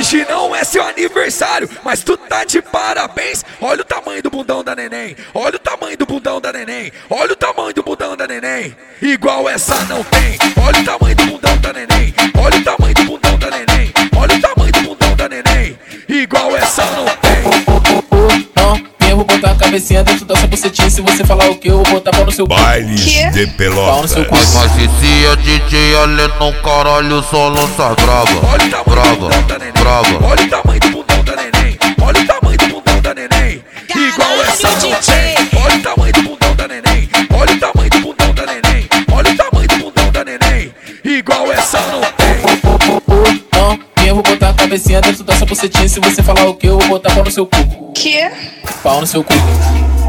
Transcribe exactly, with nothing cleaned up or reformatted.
Hoje não é seu aniversário, mas tu tá de parabéns. Olha o tamanho do bundão da neném. Olha o tamanho do bundão da neném. Olha o tamanho do bundão da neném. Igual essa não tem. Olha o tamanho do bundão da neném. Olha o tamanho do bundão da neném. Olha o tamanho do bundão da neném. Igual essa não tem. Eu vou botar a cabecinha dentro da sua bucetinha. Se você falar o que, eu vou botar pau no seu cu. Bailes de Pelotas. Pau no seu cu. Mas se é D J ali no caralho, só lança brava. Olha o tamanho Brava, do bundão da neném. brava. Olha o tamanho do bundão da neném. Olha o tamanho do bundão da neném. Igual essa não tem. Olha o tamanho do bundão da neném. Olha o tamanho do bundão da neném. Olha o tamanho do bundão da neném. Igual essa não tem. Eu vou botar a cabecinha dentro da sua bucetinha. Se você falar o que, eu vou botar pau no seu cu. Que? Pau no seu cu.